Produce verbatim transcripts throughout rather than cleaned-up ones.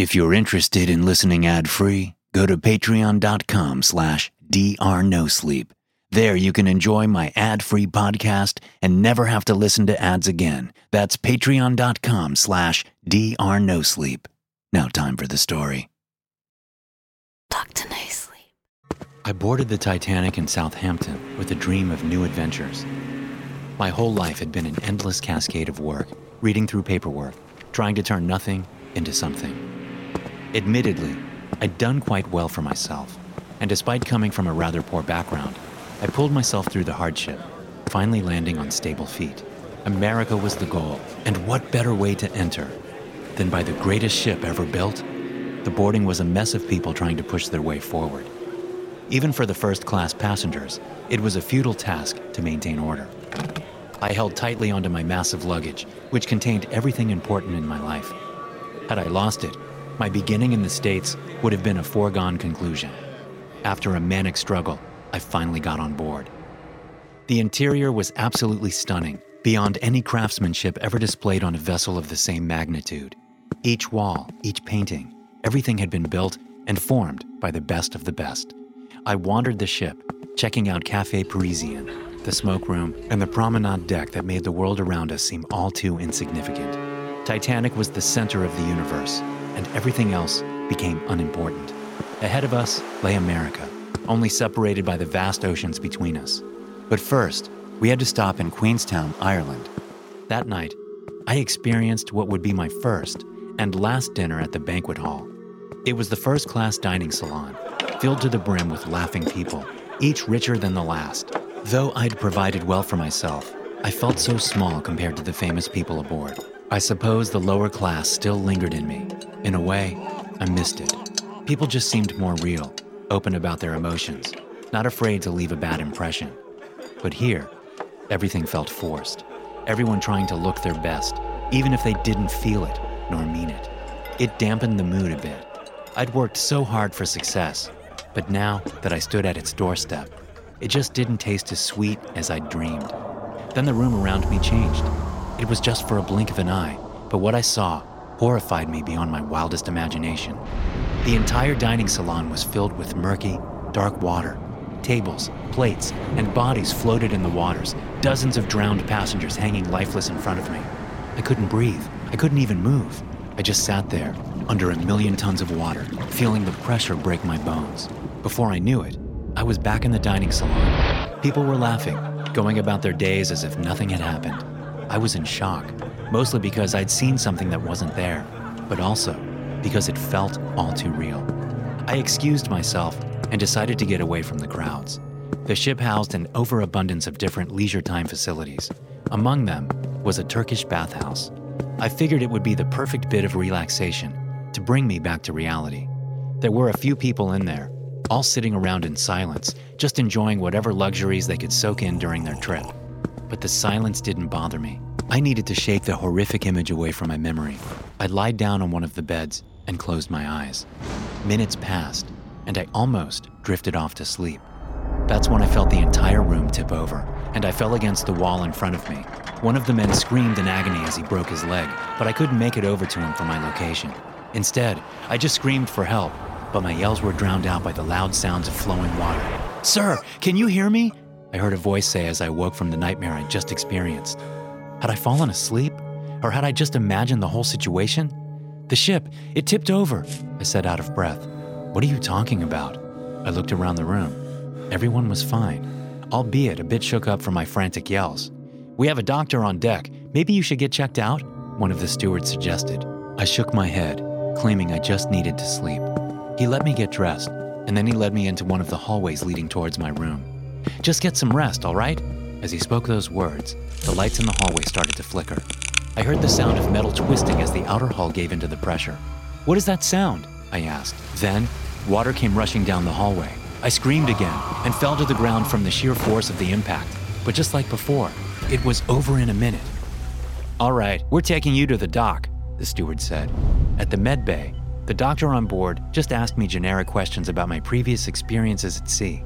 If you're interested in listening ad-free, go to patreon.com slash drnosleep. There you can enjoy my ad-free podcast and never have to listen to ads again. That's patreon.com slash drnosleep. Now time for the story. Doctor No Sleep. I boarded the Titanic in Southampton with a dream of new adventures. My whole life had been an endless cascade of work, reading through paperwork, trying to turn nothing into something. Admittedly, I'd done quite well for myself, and despite coming from a rather poor background, I pulled myself through the hardship, finally landing on stable feet. America was the goal, and what better way to enter than by the greatest ship ever built? The boarding was a mess of people trying to push their way forward. Even for the first-class passengers, it was a futile task to maintain order. I held tightly onto my massive luggage, which contained everything important in my life. Had I lost it, my beginning in the States would have been a foregone conclusion. After a manic struggle, I finally got on board. The interior was absolutely stunning, beyond any craftsmanship ever displayed on a vessel of the same magnitude. Each wall, each painting, everything had been built and formed by the best of the best. I wandered the ship, checking out Café Parisien, the smoke room, and the promenade deck that made the world around us seem all too insignificant. Titanic was the center of the universe, and everything else became unimportant. Ahead of us lay America, only separated by the vast oceans between us. But first, we had to stop in Queenstown, Ireland. That night, I experienced what would be my first and last dinner at the banquet hall. It was the first-class dining salon, filled to the brim with laughing people, each richer than the last. Though I'd provided well for myself, I felt so small compared to the famous people aboard. I suppose the lower class still lingered in me. In a way, I missed it. People just seemed more real, open about their emotions, not afraid to leave a bad impression. But here, everything felt forced. Everyone trying to look their best, even if they didn't feel it nor mean it. It dampened the mood a bit. I'd worked so hard for success, but now that I stood at its doorstep, it just didn't taste as sweet as I'd dreamed. Then the room around me changed. It was just for a blink of an eye, but what I saw horrified me beyond my wildest imagination. The entire dining salon was filled with murky, dark water. Tables, plates, and bodies floated in the waters, dozens of drowned passengers hanging lifeless in front of me. I couldn't breathe. I couldn't even move. I just sat there, under a million tons of water, feeling the pressure break my bones. Before I knew it, I was back in the dining salon. People were laughing, going about their days as if nothing had happened. I was in shock, mostly because I'd seen something that wasn't there, but also because it felt all too real. I excused myself and decided to get away from the crowds. The ship housed an overabundance of different leisure time facilities. Among them was a Turkish bathhouse. I figured it would be the perfect bit of relaxation to bring me back to reality. There were a few people in there, all sitting around in silence, just enjoying whatever luxuries they could soak in during their trip. But the silence didn't bother me. I needed to shake the horrific image away from my memory. I lied down on one of the beds and closed my eyes. Minutes passed, and I almost drifted off to sleep. That's when I felt the entire room tip over, and I fell against the wall in front of me. One of the men screamed in agony as he broke his leg, but I couldn't make it over to him from my location. Instead, I just screamed for help, but my yells were drowned out by the loud sounds of flowing water. "Sir, can you hear me?" I heard a voice say as I woke from the nightmare I'd just experienced. Had I fallen asleep? Or had I just imagined the whole situation? "The ship, it tipped over," I said out of breath. "What are you talking about?" I looked around the room. Everyone was fine, albeit a bit shook up from my frantic yells. "We have a doctor on deck. Maybe you should get checked out?" one of the stewards suggested. I shook my head, claiming I just needed to sleep. He let me get dressed, and then he led me into one of the hallways leading towards my room. "Just get some rest, all right?" As he spoke those words, the lights in the hallway started to flicker. I heard the sound of metal twisting as the outer hull gave into the pressure. "What is that sound?" I asked. Then, water came rushing down the hallway. I screamed again and fell to the ground from the sheer force of the impact. But just like before, it was over in a minute. "All right, we're taking you to the dock," the steward said. At the med bay, the doctor on board just asked me generic questions about my previous experiences at sea.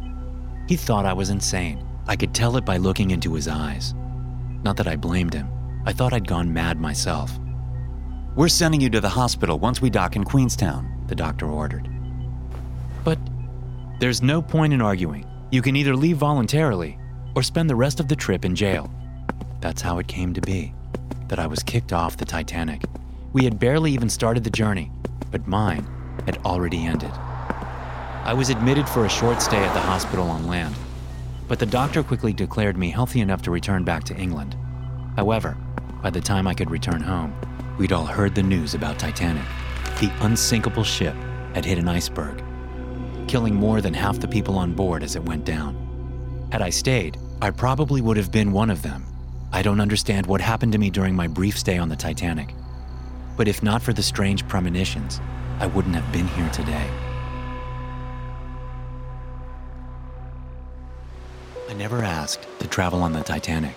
He thought I was insane. I could tell it by looking into his eyes. Not that I blamed him. I thought I'd gone mad myself. We're sending you to the hospital once we dock in Queenstown, the doctor ordered. But there's no point in arguing. You can either leave voluntarily or spend the rest of the trip in jail. That's how it came to be, that I was kicked off the Titanic. We had barely even started the journey, but mine had already ended. I was admitted for a short stay at the hospital on land, but the doctor quickly declared me healthy enough to return back to England. However, by the time I could return home, we'd all heard the news about Titanic. The unsinkable ship had hit an iceberg, killing more than half the people on board as it went down. Had I stayed, I probably would have been one of them. I don't understand what happened to me during my brief stay on the Titanic. But if not for the strange premonitions, I wouldn't have been here today. I never asked to travel on the Titanic.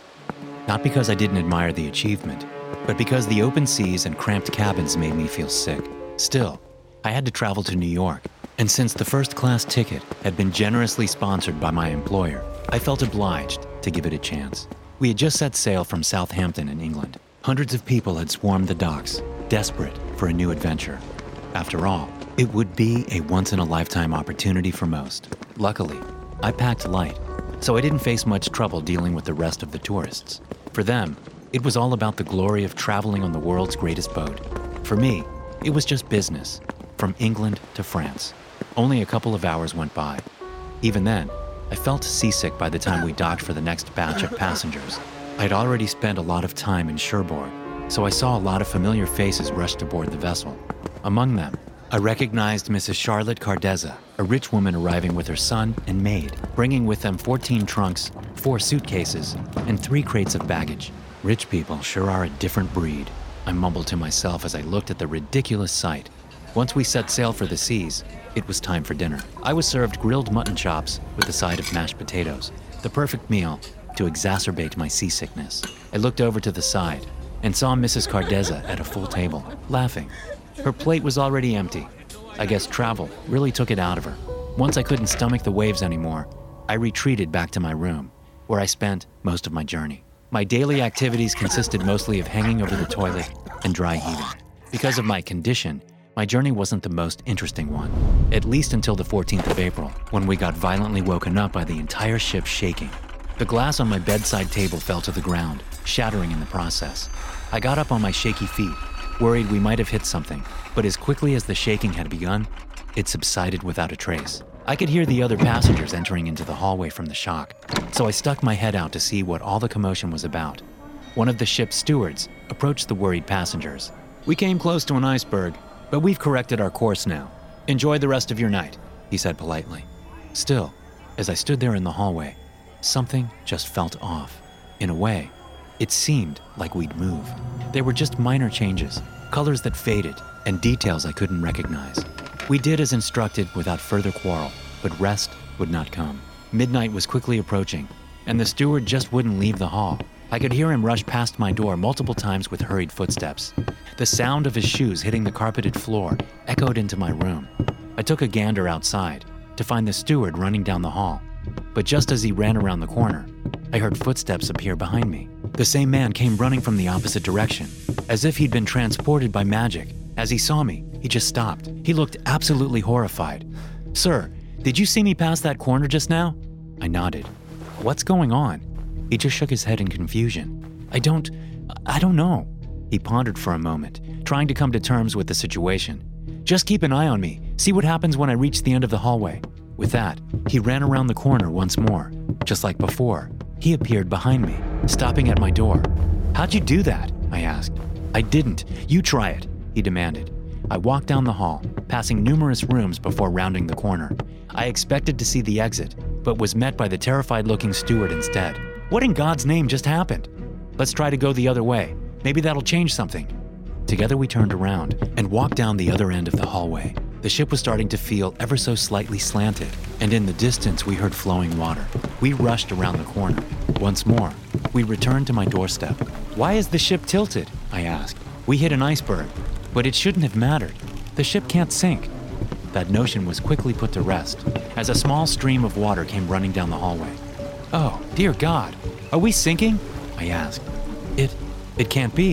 Not because I didn't admire the achievement, but because the open seas and cramped cabins made me feel sick. Still, I had to travel to New York, and since the first-class ticket had been generously sponsored by my employer, I felt obliged to give it a chance. We had just set sail from Southampton in England. Hundreds of people had swarmed the docks, desperate for a new adventure. After all, it would be a once-in-a-lifetime opportunity for most. Luckily, I packed light, so I didn't face much trouble dealing with the rest of the tourists. For them, it was all about the glory of traveling on the world's greatest boat. For me, it was just business, from England to France. Only a couple of hours went by. Even then, I felt seasick by the time we docked for the next batch of passengers. I'd already spent a lot of time in Cherbourg, so I saw a lot of familiar faces rush aboard the vessel. Among them, I recognized Missus Charlotte Cardezza, a rich woman arriving with her son and maid, bringing with them fourteen trunks, four suitcases, and three crates of baggage. Rich people sure are a different breed, I mumbled to myself as I looked at the ridiculous sight. Once we set sail for the seas, it was time for dinner. I was served grilled mutton chops with a side of mashed potatoes, the perfect meal to exacerbate my seasickness. I looked over to the side and saw Missus Cardezza at a full table, laughing. Her plate was already empty. I guess travel really took it out of her. Once I couldn't stomach the waves anymore, I retreated back to my room, where I spent most of my journey. My daily activities consisted mostly of hanging over the toilet and dry heaving. Because of my condition, my journey wasn't the most interesting one, at least until the fourteenth of April, when we got violently woken up by the entire ship shaking. The glass on my bedside table fell to the ground, shattering in the process. I got up on my shaky feet, worried we might have hit something, but as quickly as the shaking had begun, it subsided without a trace. I could hear the other passengers entering into the hallway from the shock, so I stuck my head out to see what all the commotion was about. One of the ship's stewards approached the worried passengers. "We came close to an iceberg, but we've corrected our course now. Enjoy the rest of your night," he said politely. Still, as I stood there in the hallway, something just felt off. In a way, it seemed like we'd moved. There were just minor changes, colors that faded, and details I couldn't recognize. We did as instructed without further quarrel, but rest would not come. Midnight was quickly approaching, and the steward just wouldn't leave the hall. I could hear him rush past my door multiple times with hurried footsteps. The sound of his shoes hitting the carpeted floor echoed into my room. I took a gander outside to find the steward running down the hall. But just as he ran around the corner, I heard footsteps appear behind me. The same man came running from the opposite direction, as if he'd been transported by magic. As he saw me, he just stopped. He looked absolutely horrified. "Sir, did you see me pass that corner just now?" I nodded. "What's going on?" He just shook his head in confusion. I don't, I don't know. He pondered for a moment, trying to come to terms with the situation. "Just keep an eye on me. See what happens when I reach the end of the hallway." With that, he ran around the corner once more. Just like before, he appeared behind me, stopping at my door. "How'd you do that?" I asked. "I didn't. You try it," he demanded. I walked down the hall, passing numerous rooms before rounding the corner. I expected to see the exit, but was met by the terrified-looking steward instead. "What in God's name just happened?" "Let's try to go the other way. Maybe that'll change something." Together we turned around and walked down the other end of the hallway. The ship was starting to feel ever so slightly slanted, and in the distance we heard flowing water. We rushed around the corner. Once more, we returned to my doorstep. "Why is the ship tilted?" I asked. "We hit an iceberg, but it shouldn't have mattered. The ship can't sink." That notion was quickly put to rest, as a small stream of water came running down the hallway. "Oh, dear God, are we sinking?" I asked. It, it can't be.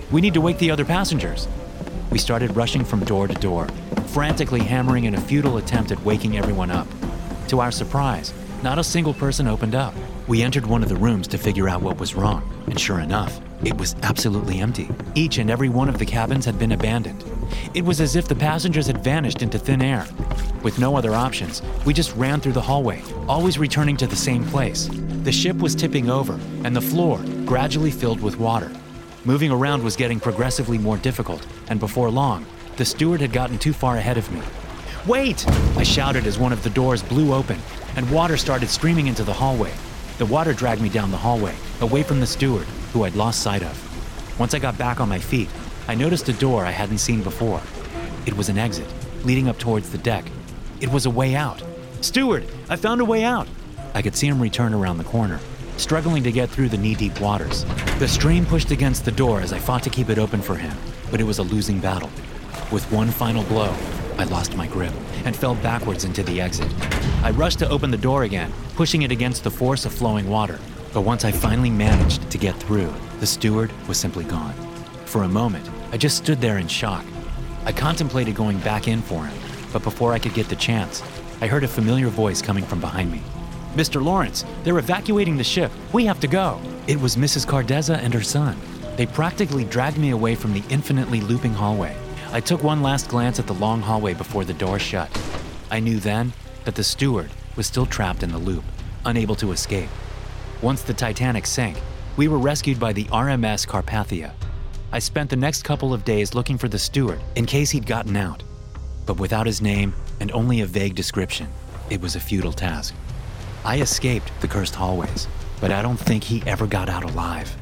We need to wake the other passengers." We started rushing from door to door, frantically hammering in a futile attempt at waking everyone up. To our surprise, not a single person opened up. We entered one of the rooms to figure out what was wrong, and sure enough, it was absolutely empty. Each and every one of the cabins had been abandoned. It was as if the passengers had vanished into thin air. With no other options, we just ran through the hallway, always returning to the same place. The ship was tipping over, and the floor gradually filled with water. Moving around was getting progressively more difficult, and before long, the steward had gotten too far ahead of me. "Wait!" I shouted as one of the doors blew open, and water started streaming into the hallway. The water dragged me down the hallway, away from the steward, who I'd lost sight of. Once I got back on my feet, I noticed a door I hadn't seen before. It was an exit, leading up towards the deck. It was a way out. "Steward, I found a way out!" I could see him return around the corner, struggling to get through the knee-deep waters. The stream pushed against the door as I fought to keep it open for him, but it was a losing battle. With one final blow, I lost my grip and fell backwards into the exit. I rushed to open the door again, pushing it against the force of flowing water. But once I finally managed to get through, the steward was simply gone. For a moment, I just stood there in shock. I contemplated going back in for him, but before I could get the chance, I heard a familiar voice coming from behind me. "Mister Lawrence, they're evacuating the ship. We have to go." It was Missus Cardezza and her son. They practically dragged me away from the infinitely looping hallway. I took one last glance at the long hallway before the door shut. I knew then that the steward was still trapped in the loop, unable to escape. Once the Titanic sank, we were rescued by the R M S Carpathia. I spent the next couple of days looking for the steward in case he'd gotten out. But without his name and only a vague description, it was a futile task. I escaped the cursed hallways, but I don't think he ever got out alive.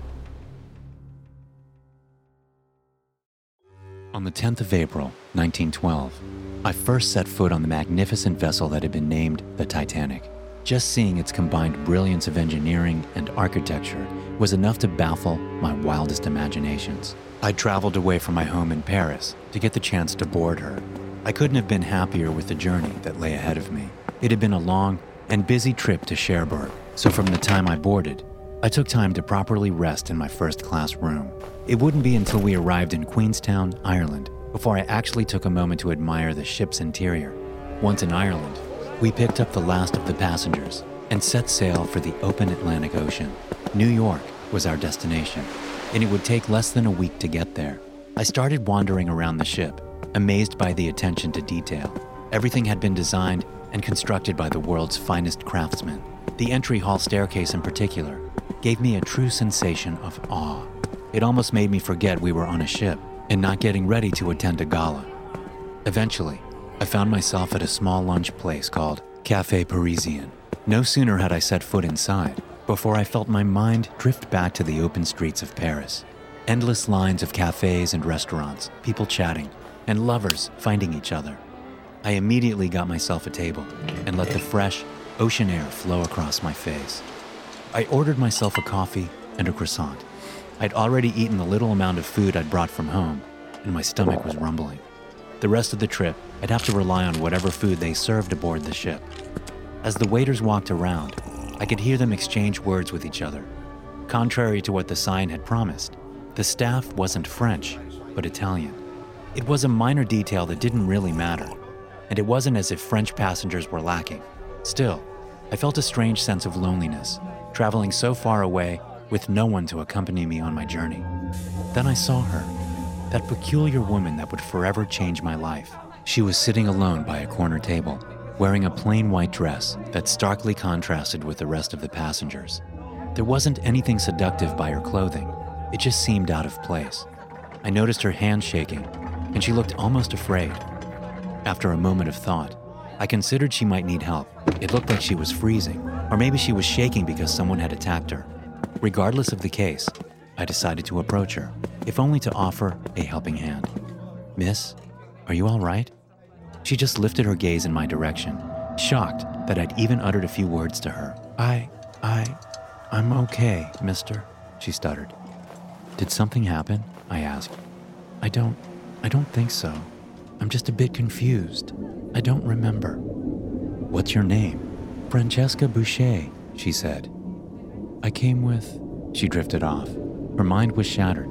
On the tenth of April, nineteen twelve, I first set foot on the magnificent vessel that had been named the Titanic. Just seeing its combined brilliance of engineering and architecture was enough to baffle my wildest imaginations. I traveled away from my home in Paris to get the chance to board her. I couldn't have been happier with the journey that lay ahead of me. It had been a long and busy trip to Cherbourg, so from the time I boarded, I took time to properly rest in my first-class room. It wouldn't be until we arrived in Queenstown, Ireland, before I actually took a moment to admire the ship's interior. Once in Ireland, we picked up the last of the passengers and set sail for the open Atlantic Ocean. New York was our destination, and it would take less than a week to get there. I started wandering around the ship, amazed by the attention to detail. Everything had been designed and constructed by the world's finest craftsmen. The entry hall staircase in particular gave me a true sensation of awe. It almost made me forget we were on a ship and not getting ready to attend a gala. Eventually, I found myself at a small lunch place called Café Parisien. No sooner had I set foot inside before I felt my mind drift back to the open streets of Paris. Endless lines of cafes and restaurants, people chatting, and lovers finding each other. I immediately got myself a table and let the fresh ocean air flow across my face. I ordered myself a coffee and a croissant. I'd already eaten the little amount of food I'd brought from home, and my stomach was rumbling. The rest of the trip, I'd have to rely on whatever food they served aboard the ship. As the waiters walked around, I could hear them exchange words with each other. Contrary to what the sign had promised, the staff wasn't French, but Italian. It was a minor detail that didn't really matter, and it wasn't as if French passengers were lacking. Still, I felt a strange sense of loneliness, traveling so far away with no one to accompany me on my journey. Then I saw her, that peculiar woman that would forever change my life. She was sitting alone by a corner table, wearing a plain white dress that starkly contrasted with the rest of the passengers. There wasn't anything seductive by her clothing. It just seemed out of place. I noticed her hands shaking, and she looked almost afraid. After a moment of thought, I considered she might need help. It looked like she was freezing, or maybe she was shaking because someone had attacked her. Regardless of the case, I decided to approach her, if only to offer a helping hand. "Miss, are you all right?" She just lifted her gaze in my direction, shocked that I'd even uttered a few words to her. I, I, I'm okay, mister, she stuttered. "Did something happen?" I asked. I don't, I don't think so. I'm just a bit confused. I don't remember." "What's your name?" "Francesca Boucher," she said. "I came with..." She drifted off. Her mind was shattered.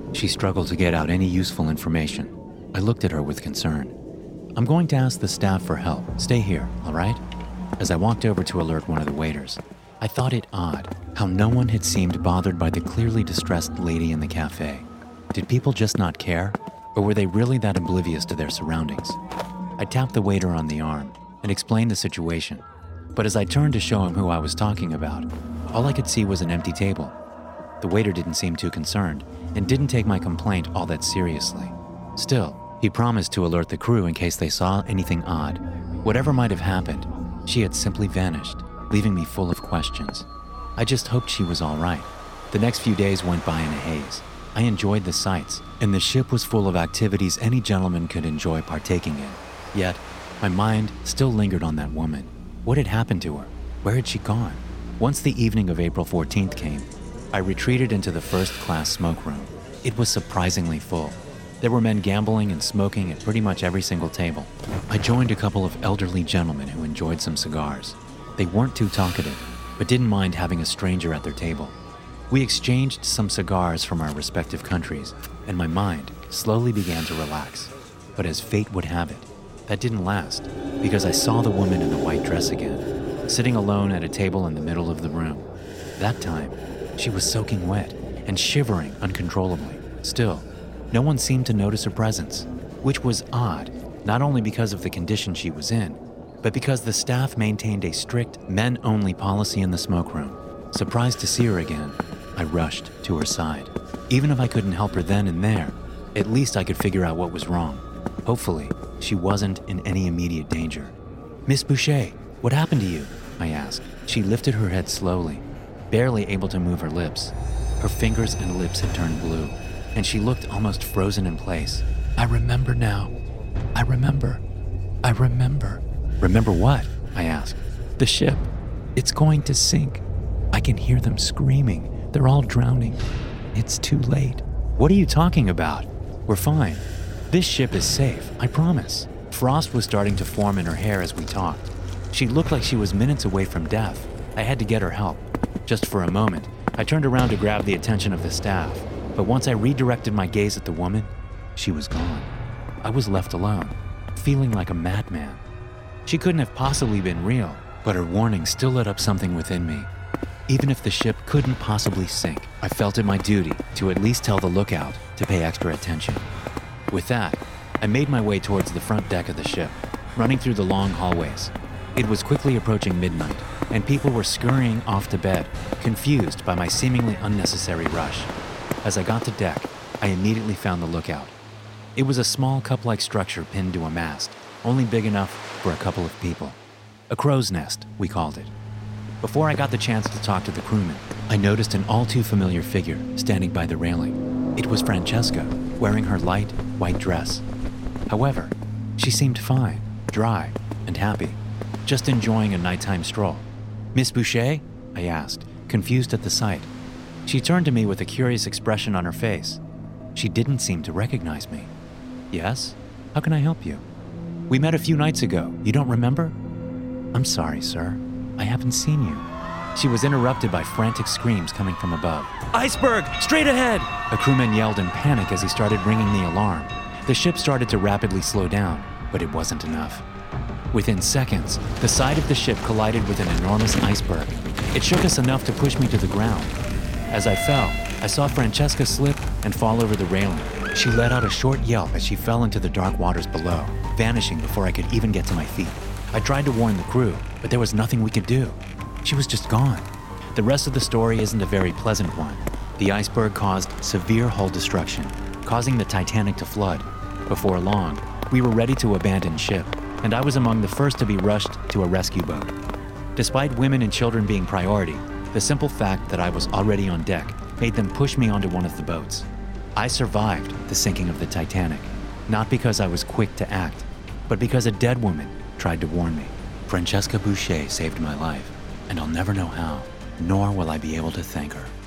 She struggled to get out any useful information. I looked at her with concern. "I'm going to ask the staff for help. Stay here, all right?" As I walked over to alert one of the waiters, I thought it odd how no one had seemed bothered by the clearly distressed lady in the cafe. Did people just not care? Or were they really that oblivious to their surroundings? I tapped the waiter on the arm and explained the situation. But as I turned to show him who I was talking about, all I could see was an empty table. The waiter didn't seem too concerned and didn't take my complaint all that seriously. Still, he promised to alert the crew in case they saw anything odd. Whatever might have happened, she had simply vanished, leaving me full of questions. I just hoped she was all right. The next few days went by in a haze. I enjoyed the sights, and the ship was full of activities any gentleman could enjoy partaking in. Yet, my mind still lingered on that woman. What had happened to her? Where had she gone? Once the evening of April fourteenth came, I retreated into the first-class smoke room. It was surprisingly full. There were men gambling and smoking at pretty much every single table. I joined a couple of elderly gentlemen who enjoyed some cigars. They weren't too talkative, but didn't mind having a stranger at their table. We exchanged some cigars from our respective countries, and my mind slowly began to relax. But as fate would have it, that didn't last, because I saw the woman in the white dress again, sitting alone at a table in the middle of the room. That time, she was soaking wet and shivering uncontrollably. Still, no one seemed to notice her presence, which was odd, not only because of the condition she was in, but because the staff maintained a strict men-only policy in the smoke room. Surprised to see her again, I rushed to her side. Even if I couldn't help her then and there, at least I could figure out what was wrong. Hopefully, she wasn't in any immediate danger. "Miss Boucher, what happened to you?" I asked. She lifted her head slowly, barely able to move her lips. Her fingers and lips had turned blue, and she looked almost frozen in place. "I remember now. I remember. I remember." "Remember what?" I asked. "The ship. It's going to sink. I can hear them screaming. They're all drowning. It's too late." "What are you talking about? We're fine. This ship is safe, I promise." Frost was starting to form in her hair as we talked. She looked like she was minutes away from death. I had to get her help. Just for a moment, I turned around to grab the attention of the staff, but once I redirected my gaze at the woman, she was gone. I was left alone, feeling like a madman. She couldn't have possibly been real, but her warning still lit up something within me. Even if the ship couldn't possibly sink, I felt it my duty to at least tell the lookout to pay extra attention. With that, I made my way towards the front deck of the ship, running through the long hallways. It was quickly approaching midnight, and people were scurrying off to bed, confused by my seemingly unnecessary rush. As I got to deck, I immediately found the lookout. It was a small cup-like structure pinned to a mast, only big enough for a couple of people. A crow's nest, we called it. Before I got the chance to talk to the crewman, I noticed an all-too-familiar figure standing by the railing. It was Francesca, wearing her light, white dress. However, she seemed fine, dry, and happy, just enjoying a nighttime stroll. "Miss Boucher?" I asked, confused at the sight. She turned to me with a curious expression on her face. She didn't seem to recognize me. "Yes? How can I help you?" "We met a few nights ago. You don't remember?" "I'm sorry, sir. I haven't seen you." She was interrupted by frantic screams coming from above. "Iceberg! Straight ahead!" A crewman yelled in panic as he started ringing the alarm. The ship started to rapidly slow down, but it wasn't enough. Within seconds, the side of the ship collided with an enormous iceberg. It shook us enough to push me to the ground. As I fell, I saw Francesca slip and fall over the railing. She let out a short yelp as she fell into the dark waters below, vanishing before I could even get to my feet. I tried to warn the crew, but there was nothing we could do. She was just gone. The rest of the story isn't a very pleasant one. The iceberg caused severe hull destruction, causing the Titanic to flood. Before long, we were ready to abandon ship, and I was among the first to be rushed to a rescue boat. Despite women and children being priority, the simple fact that I was already on deck made them push me onto one of the boats. I survived the sinking of the Titanic, not because I was quick to act, but because a dead woman tried to warn me. Francesca Boucher saved my life, and I'll never know how, nor will I be able to thank her.